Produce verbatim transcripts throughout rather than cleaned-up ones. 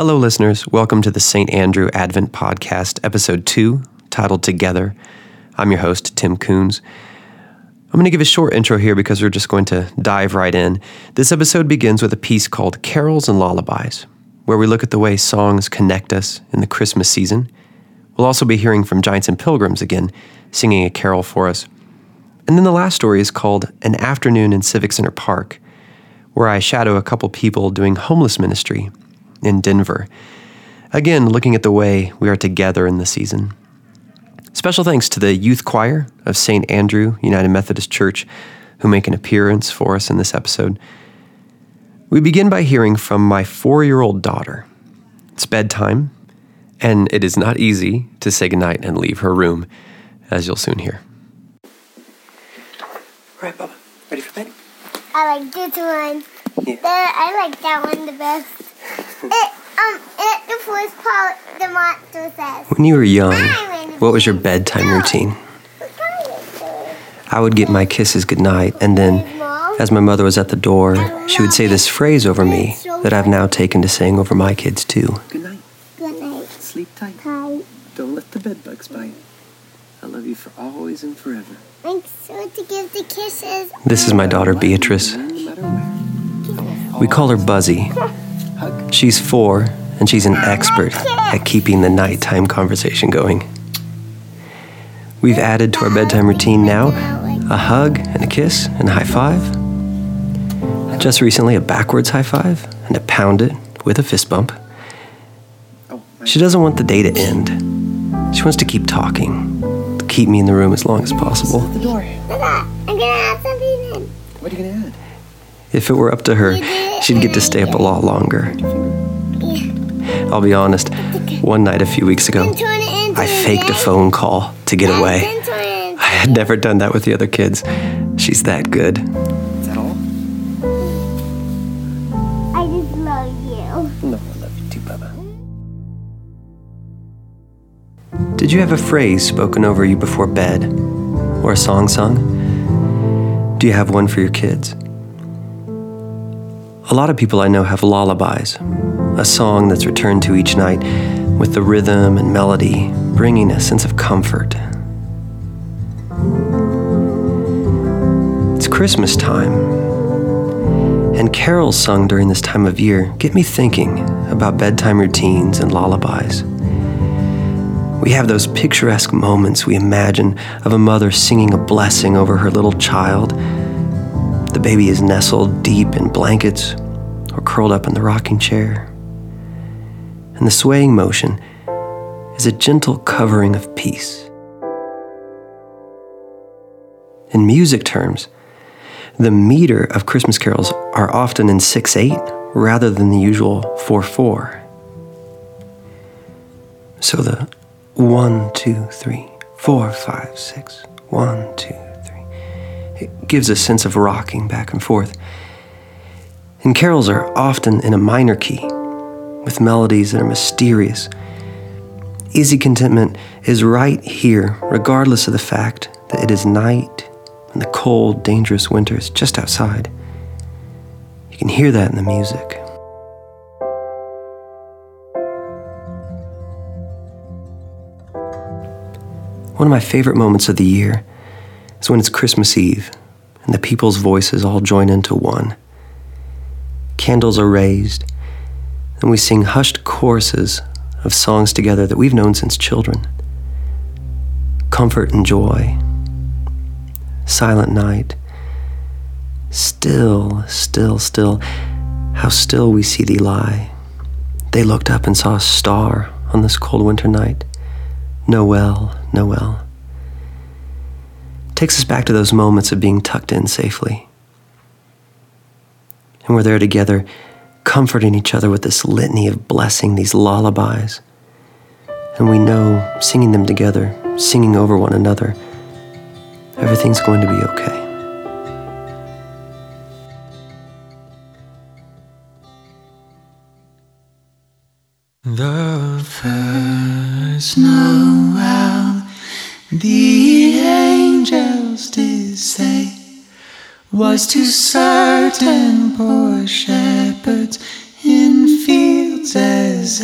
Hello, listeners. Welcome to the Saint Andrew Advent Podcast, Episode two, titled Together. I'm your host, Tim Coons. I'm going to give a short intro here because we're just going to dive right in. This episode begins with a piece called Carols and Lullabies, where we look at the way songs connect us in the Christmas season. We'll also be hearing from Giants and Pilgrims again, singing a carol for us. And then the last story is called An Afternoon in Civic Center Park, where I shadow a couple people doing homeless ministry in Denver. Again, looking at the way we are together in the season. Special thanks to the youth choir of Saint Andrew United Methodist Church who make an appearance for us in this episode. We begin by hearing from my four-year-old daughter. It's bedtime, and it is not easy to say goodnight and leave her room, as you'll soon hear. All right, Bubba, ready for bed? I like this one. Yeah. The, I like that one the best. It, um, it, the first part, the monster says. When you were young, what was your bedtime routine? I would get my kisses goodnight, and then, as my mother was at the door, she would say this phrase over me that I've now taken to saying over my kids too. Good night. Good night. Sleep tight. Tight. Don't let the bed bugs bite. I love you for always and forever. Make sure to give the kisses. This is my daughter Beatrice. No matter where. We call her Buzzy. Hug. She's four, and she's an expert at keeping the nighttime conversation going. We've added to our bedtime routine now a hug and a kiss and a high five. Just recently, a backwards high five and a pound it with a fist bump. Oh, She doesn't want the day to end. She wants to keep talking, to keep me in the room as long as possible. the door. Dada, I'm gonna add something in. What are you gonna add? If it were up to her, she'd get to stay up a lot longer. I'll be honest, one night a few weeks ago, I faked a phone call to get away. I had never done that with the other kids. She's that good. Is that all? I just love you. No, I love you too, Bubba. Did you have a phrase spoken over you before bed? Or a song sung? Do you have one for your kids? A lot of people I know have lullabies, a song that's returned to each night with the rhythm and melody bringing a sense of comfort. It's Christmas time, and carols sung during this time of year get me thinking about bedtime routines and lullabies. We have those picturesque moments we imagine of a mother singing a blessing over her little child. The baby is nestled deep in blankets or curled up in the rocking chair. And the swaying motion is a gentle covering of peace. In music terms, the meter of Christmas carols are often in six eight rather than the usual four four. So the one, two, three, four, five, six, one, two, three. It gives a sense of rocking back and forth. And carols are often in a minor key, with melodies that are mysterious. Easy contentment is right here, regardless of the fact that it is night and the cold, dangerous winter is just outside. You can hear that in the music. One of my favorite moments of the year is when it's Christmas Eve and the people's voices all join into one. Candles are raised, and we sing hushed choruses of songs together that we've known since children. Comfort and joy, silent night, still, still, still, how still we see thee lie. They looked up and saw a star on this cold winter night. Noel, Noel. Takes us back to those moments of being tucked in safely. And we're there together, comforting each other with this litany of blessing, these lullabies. And we know, singing them together, singing over one another, everything's going to be okay. The first Noel, the angels did say, was to certain poor shepherds in fields as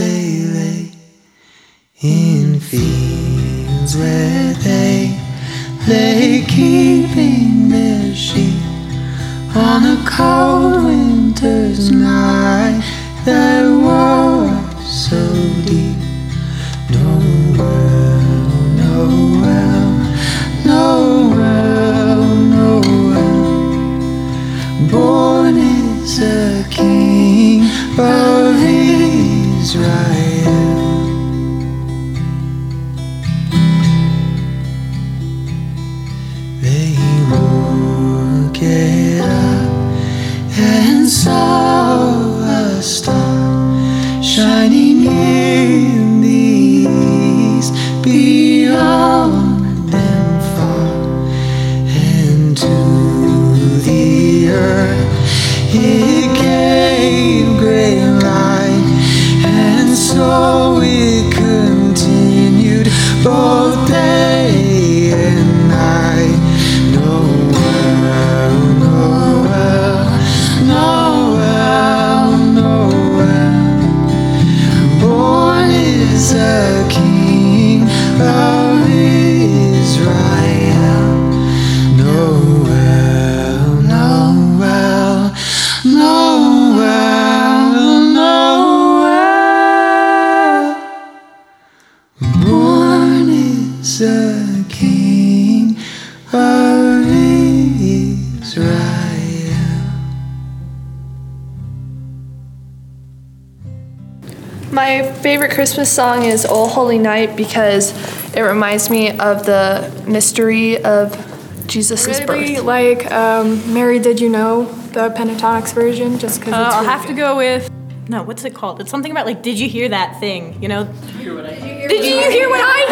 in fields where they lay keeping their sheep on a cold winter's night that was so deep. Noel, Noel, Noel, Noel, born is a king of Israel. They looked up and saw a star shining in the east beyond them far, and to the earth it gave great light, and so it continued both day and night. Noel, Noel, Noel, Noel, born is a king of Israel. Noel, Noel, Noel, Noel, born is a king of Israel. My favorite Christmas song is "O Holy Night" because it reminds me of the mystery of Jesus' birth. Really like um, Mary Did You Know, the Pentatonics version, just because Uh, it's I'll really have to good. go with, no, what's it called? It's something about like, did you hear that thing? You know? Did you hear what I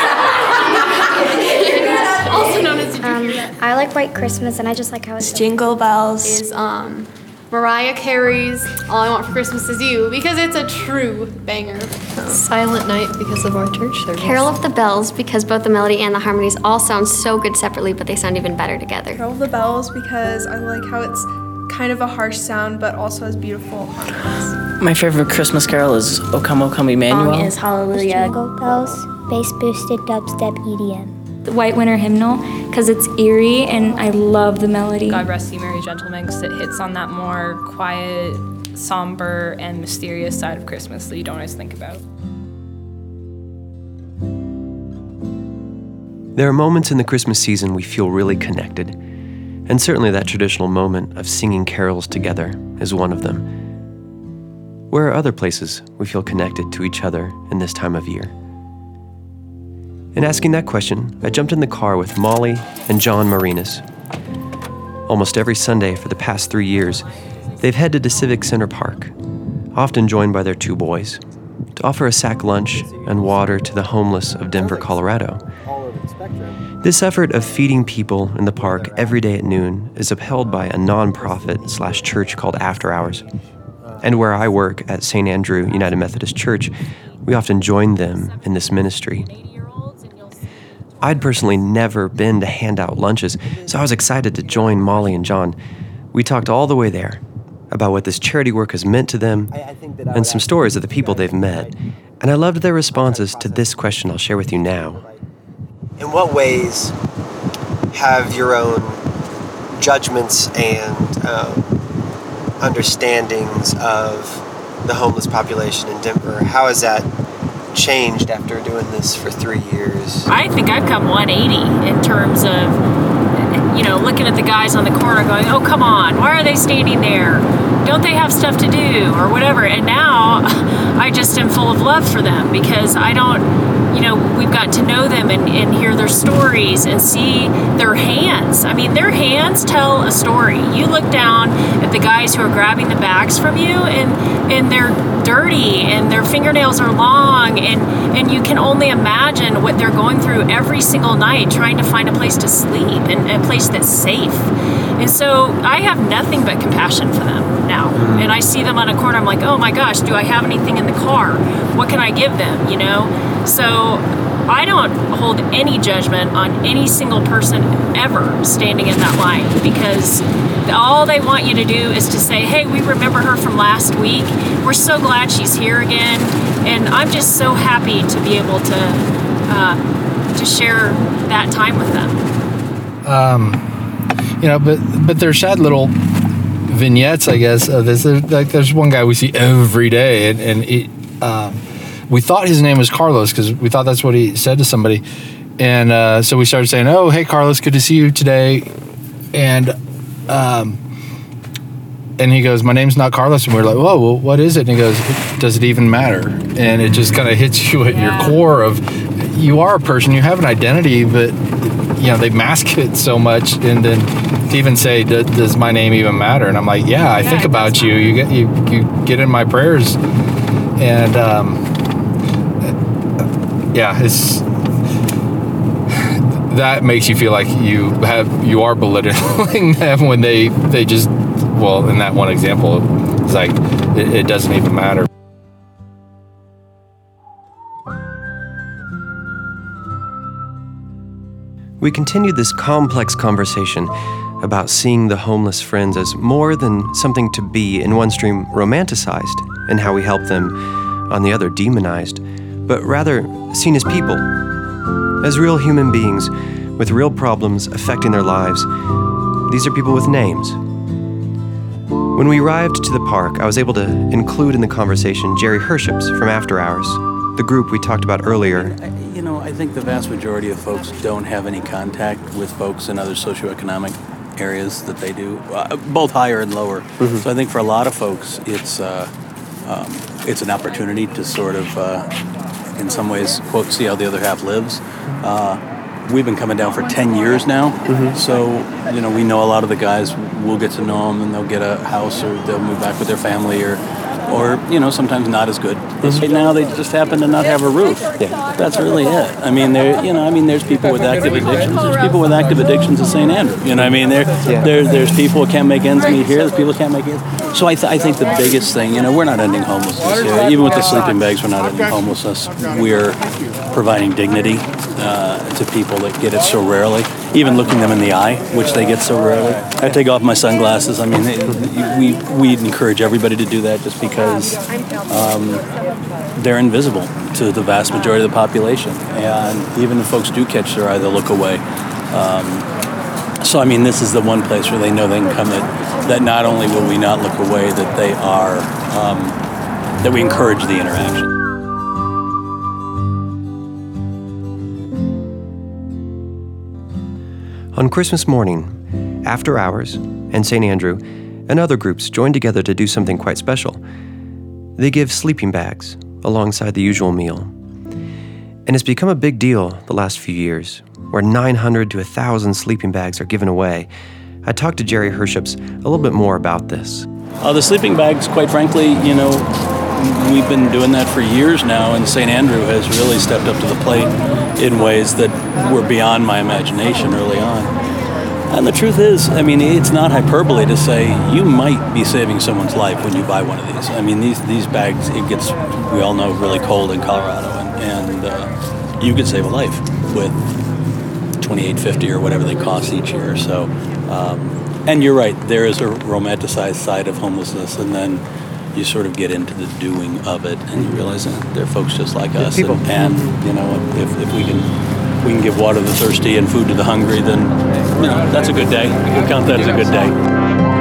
hear? Also known as Um, I like White Christmas, and I just like how it's Jingle Bells is um, Mariah Carey's All I Want for Christmas Is You because it's a true banger. Silent Night because of our church service. Carol of the Bells because both the melody and the harmonies all sound so good separately, but they sound even better together. Carol of the Bells because I like how it's kind of a harsh sound, but also has beautiful harmonies. My favorite Christmas carol is O Come, O Come, Emmanuel. Song is Hallelujah. Jingle Bells, bass boosted dubstep E D M. The White Winter Hymnal because it's eerie and I love the melody. God Rest You Merry Gentlemen because it hits on that more quiet, somber, and mysterious side of Christmas that you don't always think about. There are moments in the Christmas season we feel really connected, and certainly that traditional moment of singing carols together is one of them. Where are other places we feel connected to each other in this time of year? In asking that question, I jumped in the car with Molly and John Marinas. Almost every Sunday for the past three years, they've headed to Civic Center Park, often joined by their two boys, to offer a sack lunch and water to the homeless of Denver, Colorado. This effort of feeding people in the park every day at noon is upheld by a nonprofit slash church called After Hours. And where I work at Saint Andrew United Methodist Church, we often join them in this ministry. I'd personally never been to hand out lunches, so I was excited to join Molly and John. We talked all the way there about what this charity work has meant to them and some stories of the people they've met. And I loved their responses to this question I'll share with you now. In what ways have your own judgments and um, understandings of the homeless population in Denver, how has that changed after doing this for three years? I think I've come one eighty in terms of, you know, looking at the guys on the corner going, oh, come on, why are they standing there? Don't they have stuff to do or whatever? And now I just am full of love for them because I don't, you know, we've got to know them and, and hear their stories and see their hands. I mean, their hands tell a story. You look down at the guys who are grabbing the bags from you and, and they're dirty and their fingernails are long and, and you can only imagine what they're going through every single night trying to find a place to sleep and a place that's safe. And so I have nothing but compassion for them now. And I see them on a corner, I'm like, oh my gosh, do I have anything in the car? What can I give them, you know? So I don't hold any judgment on any single person ever standing in that line because all they want you to do is to say, hey, we remember her from last week. We're so glad she's here again. And I'm just so happy to be able to uh, to share that time with them. Um, you know, but but they're sad little vignettes, I guess, of this. There's, like, there's one guy we see every day, and, and it, um, we thought his name was Carlos because we thought that's what he said to somebody. And uh, so we started saying, oh, hey, Carlos, good to see you today. And um, and he goes, my name's not Carlos. And we're like, whoa, well, what is it? And he goes, does it even matter? And it just kind of hits you at yeah. your core of, you are a person, you have an identity, but, you know, they mask it so much. And then to even say, does my name even matter? And I'm like, yeah, I yeah, think about you. You get, you, you get in my prayers. And, um, yeah, it's... that makes you feel like you have you are belittling them when they they just well in that one example it's like it, it doesn't even matter. We continued this complex conversation about seeing the homeless friends as more than something to be in one stream romanticized and how we help them, on the other demonized, but rather seen as people. As real human beings with real problems affecting their lives, these are people with names. When we arrived to the park, I was able to include in the conversation Jerry Herships from After Hours, the group we talked about earlier. You know, I think the vast majority of folks don't have any contact with folks in other socioeconomic areas that they do, uh, both higher and lower. Mm-hmm. So I think for a lot of folks, it's uh, um, it's an opportunity to sort of, uh, in some ways, quote, see how the other half lives. Uh, we've been coming down for ten years now, mm-hmm. so, you know, we know a lot of the guys. We'll get to know them, and they'll get a house, or they'll move back with their family, or, or you know, sometimes not as good. Mm-hmm. Right now, they just happen to not have a roof. Yeah. That's really it. I mean, there, you know, I mean, there's people with active addictions. There's people with active addictions at Saint Andrew. You know, what I mean, there, yeah. there, there's people who can't make ends meet here. There's people who can't make ends. So I, th- I think the biggest thing, you know, we're not ending homelessness here. Even with the sleeping bags, we're not ending homelessness. We're providing dignity uh, to people that get it so rarely. Even looking them in the eye, which they get so rarely. I take off my sunglasses. I mean, it, we we encourage everybody to do that just because um, they're invisible to the vast majority of the population. And even if folks do catch their eye, they'll look away. Um, so, I mean, this is the one place where they know they can come that, that not only will we not look away, that they are, um, that we encourage the interaction. On Christmas morning, After Hours and Saint Andrew and other groups joined together to do something quite special. They give sleeping bags alongside the usual meal. And it's become a big deal the last few years, where nine hundred to one thousand sleeping bags are given away. I talked to Jerry Herships a little bit more about this. Uh, the sleeping bags, quite frankly, you know, we've been doing that for years now, and Saint Andrew has really stepped up to the plate in ways that were beyond my imagination early on. And the truth is, I mean, it's not hyperbole to say you might be saving someone's life when you buy one of these. I mean, these these bags, it gets, we all know, really cold in Colorado, and, and uh, you could save a life with twenty-eight fifty or whatever they cost each year. So, um, and you're right, there is a romanticized side of homelessness, and then you sort of get into the doing of it, and you realize that they're folks just like us. And, and you know, if, if we can we can give water to the thirsty and food to the hungry, then you know that's a good day. We'll count that as a good day.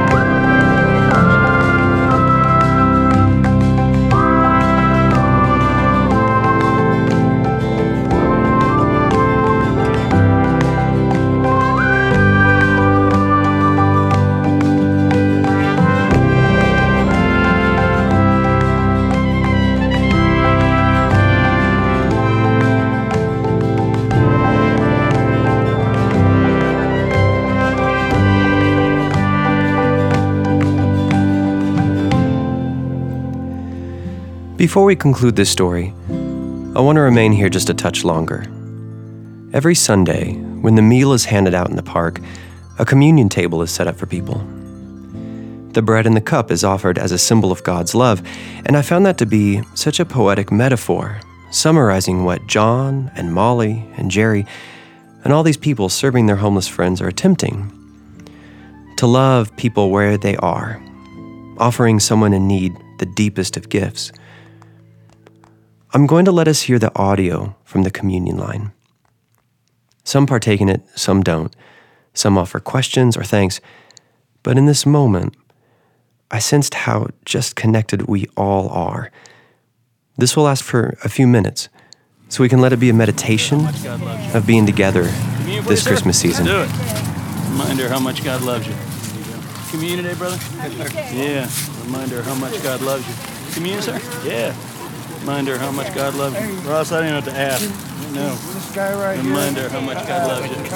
Before we conclude this story, I want to remain here just a touch longer. Every Sunday, when the meal is handed out in the park, a communion table is set up for people. The bread in the cup is offered as a symbol of God's love, and I found that to be such a poetic metaphor, summarizing what John and Molly and Jerry and all these people serving their homeless friends are attempting. to love people where they are, offering someone in need the deepest of gifts. I'm going to let us hear the audio from the communion line. Some partake in it, some don't. Some offer questions or thanks. But in this moment, I sensed how just connected we all are. This will last for a few minutes, so we can let it be a meditation of being together this Christmas season. Do it. Reminder how much God loves you. Communion today, brother? Yeah. Reminder how much God loves you. Communion, sir? Yeah. Reminder how much God loves you. Ross, I don't even know what to ask. No. This guy right here. Reminder how much God loves you.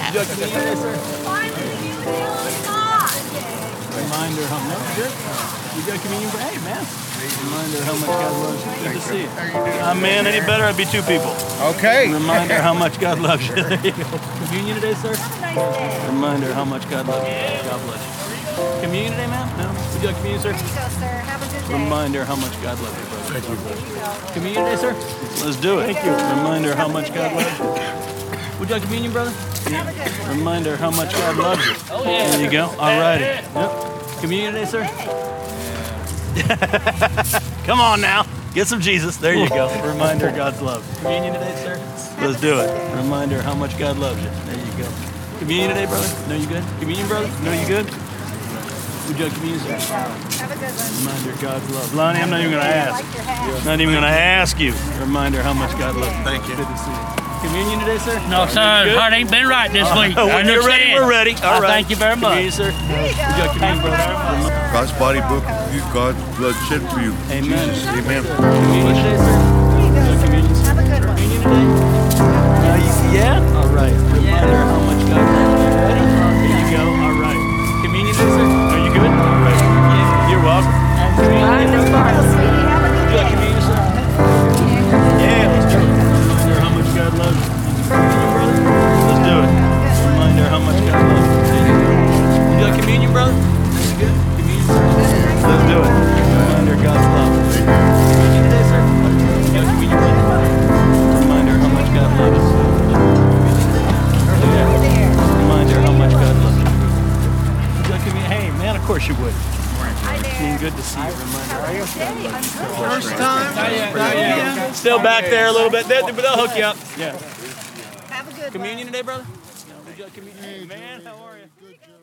Reminder how much. Good. You got communion? Hey, man. Reminder how much God loves you. Good to see you. Uh, man, any better? I'd be two people. Okay. Reminder how much God loves you. There you go. Communion today, sir? Reminder how much God loves you. God bless you. Communion today, man? No? Would you like communion, sir? Here you go, sir. Have a good day. Reminder how much God loves you, brother. Thank you. Communion today, sir? Let's do it. Thank you. Reminder how much God loves you. Would you like communion, brother? Yeah. Reminder how much God loves you. Oh, yeah. There you go. All righty. Yep. Communion today, sir? Come on now. Get some Jesus. There you go. Reminder of God's love. Communion today, sir? Let's do it. Reminder how much God loves you. There you go. Communion today, brother? No, you good? Communion, brother? No, you good? Would you like communion, sir? Have a good one. Reminder of God's love. Lonnie, I'm not even going to ask. Not even going to ask you. Reminder how much God loves you. Thank you. Good to see you. Communion today, sir? No, sir. Heart ain't been right this week. Oh, when I you're ready, we're ready. All I right. Thank you very much. Communion, sir? Would you like communion, brother? God's body broken for you, God's blood shed for you. Amen. Jesus, amen. Communion today, sir? Here you go, sir. Have a good one. Communion today? Uh, you- yeah? All right. Reminder how much God loves you. Ready? There you go. All right. Communion today, sir? Are you good? All right. Yeah. You're welcome. Communion today, brother? Would you like communion, sir? Yeah, let's do it. Reminder how much God loves you. Communion, brother? Let's do it. Reminder how much God loves you. Would you like communion, brother? Are you good? Communion, sir? Let's do it. Reminder God's love. Communion today, sir? You got communion, brother? Reminder how much God loves you. Yeah. Reminder how much God loves you. Would you like communion? Hey, man, of course you would. Being good to see you. Reminder. First time. Not yet, not yet. Still back there a little bit, they, but they'll hook you up. Yeah. Have a good Communion today, brother? Would you like communion? Hey, man, how are you?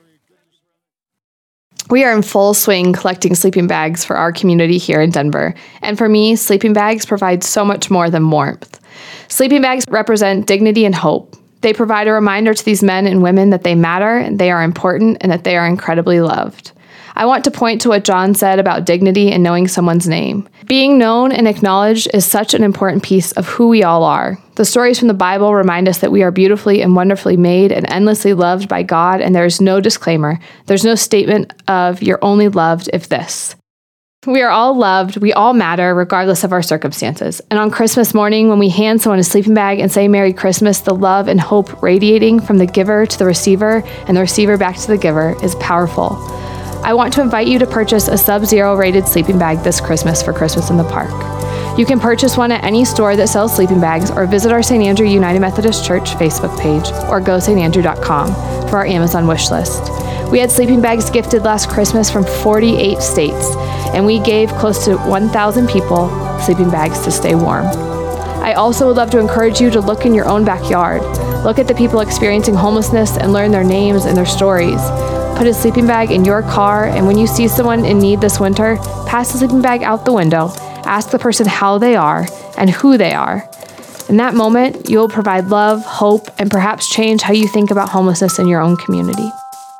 We are in full swing collecting sleeping bags for our community here in Denver. And for me, sleeping bags provide so much more than warmth. Sleeping bags represent dignity and hope. They provide a reminder to these men and women that they matter, and they are important, and that they are incredibly loved. I want to point to what John said about dignity and knowing someone's name. Being known and acknowledged is such an important piece of who we all are. The stories from the Bible remind us that we are beautifully and wonderfully made and endlessly loved by God, and there is no disclaimer. There's no statement of "you're only loved if this." We are all loved, we all matter, regardless of our circumstances. And on Christmas morning, when we hand someone a sleeping bag and say Merry Christmas, the love and hope radiating from the giver to the receiver and the receiver back to the giver is powerful. I want to invite you to purchase a Sub-Zero rated sleeping bag this Christmas for Christmas in the Park. You can purchase one at any store that sells sleeping bags, or visit our Saint Andrew United Methodist Church Facebook page, or go st andrew dot com for our Amazon wish list. We had sleeping bags gifted last Christmas from forty-eight states, and we gave close to one thousand people sleeping bags to stay warm. I also would love to encourage you to look in your own backyard. Look at the people experiencing homelessness and learn their names and their stories. Put a sleeping bag in your car, and when you see someone in need this winter, pass the sleeping bag out the window. Ask the person how they are and who they are. In that moment, you'll provide love, hope, and perhaps change how you think about homelessness in your own community.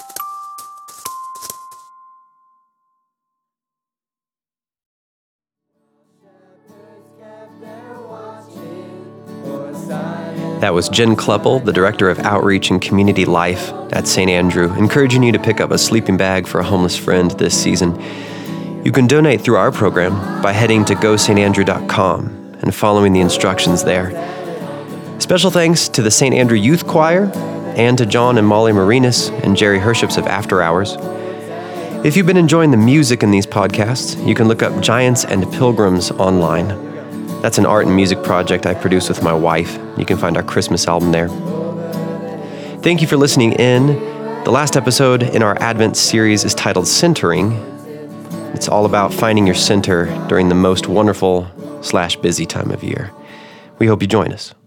That was Jen Kleppel, the Director of Outreach and Community Life at Saint Andrew, encouraging you to pick up a sleeping bag for a homeless friend this season. You can donate through our program by heading to go st andrew dot com and following the instructions there. Special thanks to the Saint Andrew Youth Choir and to John and Molly Marinas and Jerry Herships of After Hours. If you've been enjoying the music in these podcasts, you can look up Giants and Pilgrims online. That's an art and music project I produce with my wife. You can find our Christmas album there. Thank you for listening in. The last episode in our Advent series is titled Centering. It's all about finding your center during the most wonderful slash busy time of year. We hope you join us.